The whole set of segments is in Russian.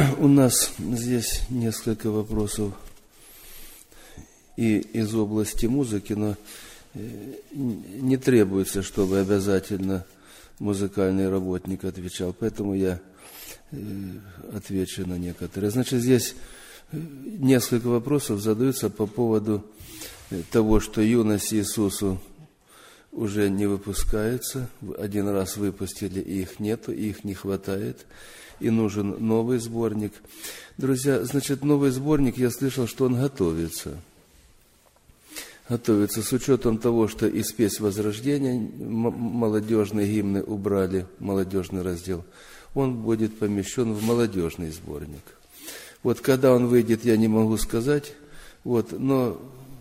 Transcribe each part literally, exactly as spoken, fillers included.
у нас здесь несколько вопросов и из области музыки, но не требуется, чтобы обязательно музыкальный работник отвечал, поэтому я отвечу на некоторые. Значит, здесь несколько вопросов задаются по поводу того, что юность Иисусу уже не выпускается. Один раз выпустили, и их нету, и их не хватает, и нужен новый сборник. Друзья, значит, новый сборник, я слышал, что он готовится. Готовится с учетом того, что из «Песнь Возрождения» молодежные гимны убрали, молодежный раздел. Он будет помещен в молодежный сборник. Вот когда он выйдет, я не могу сказать, вот, но,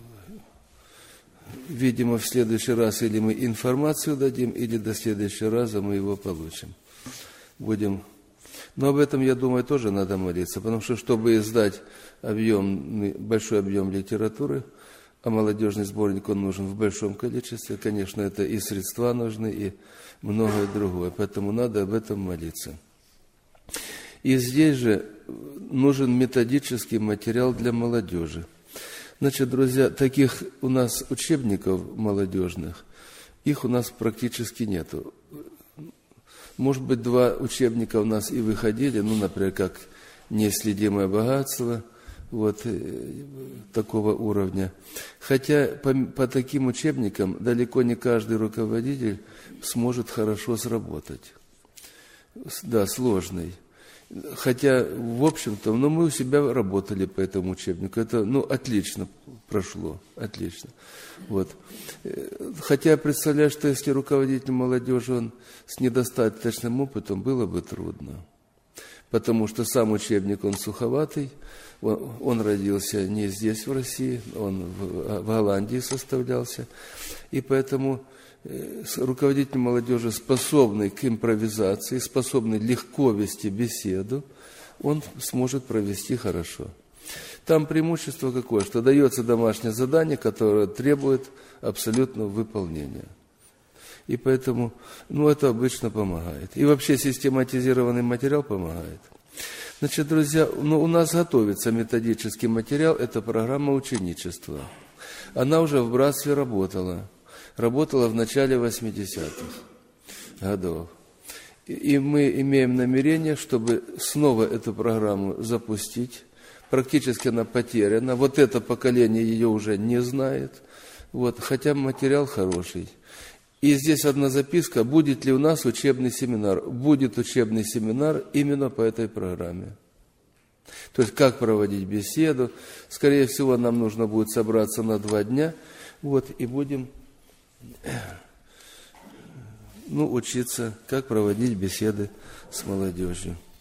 видимо, в следующий раз или мы информацию дадим, или до следующего раза мы его получим. Будем. Но об этом, я думаю, тоже надо молиться, потому что, чтобы издать объем, большой объем литературы, а молодежный сборник, он нужен в большом количестве, конечно, это и средства нужны, и многое другое, поэтому надо об этом молиться. И здесь же нужен методический материал для молодежи. Значит, друзья, таких у нас учебников молодежных, их у нас практически нету. Может быть, два учебника у нас и выходили, ну, например, как «Неисследимое богатство», вот такого уровня. Хотя по, по таким учебникам далеко не каждый руководитель сможет хорошо сработать. Да, сложный. Хотя, в общем-то, ну, мы у себя работали по этому учебнику. Это, ну, отлично прошло, отлично. Вот. Хотя, представляю, что если руководитель молодежи, он с недостаточным опытом, было бы трудно. Потому что сам учебник, он суховатый, он, он родился не здесь, в России, он в, в Голландии составлялся. И поэтому руководитель молодежи, способный к импровизации, способный легко вести беседу, он сможет провести хорошо. Там преимущество какое? Что дается домашнее задание, которое требует абсолютного выполнения. И поэтому, ну, это обычно помогает. И вообще систематизированный материал помогает. Значит, друзья, ну, у нас готовится методический материал, это программа ученичества. Она уже в братстве работала. Работала в начале восьмидесятых годов. И мы имеем намерение, чтобы снова эту программу запустить. Практически она потеряна. Вот это поколение ее уже не знает. Вот, хотя материал хороший. И здесь одна записка: будет ли у нас учебный семинар? Будет учебный семинар именно по этой программе. То есть, как проводить беседу. Скорее всего, нам нужно будет собраться на два дня. Вот, и будем... ну, учиться, как проводить беседы с молодежью.